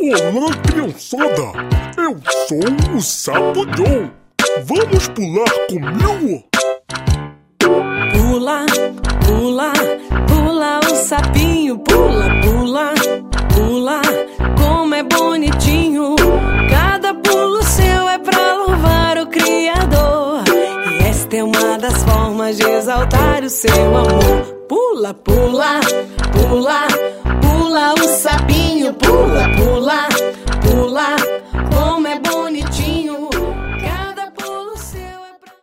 Olá, criançada! Eu sou o Sapo Joe. Vamos pular comigo? Pula, pula, pula o sapinho. Pula, pula, pula, como é bonitinho. Cada pulo seu é pra louvar o Criador. E esta é uma das formas de exaltar o seu amor. Pula, pula, pula, pula o sapinho. Pula, pula, pula,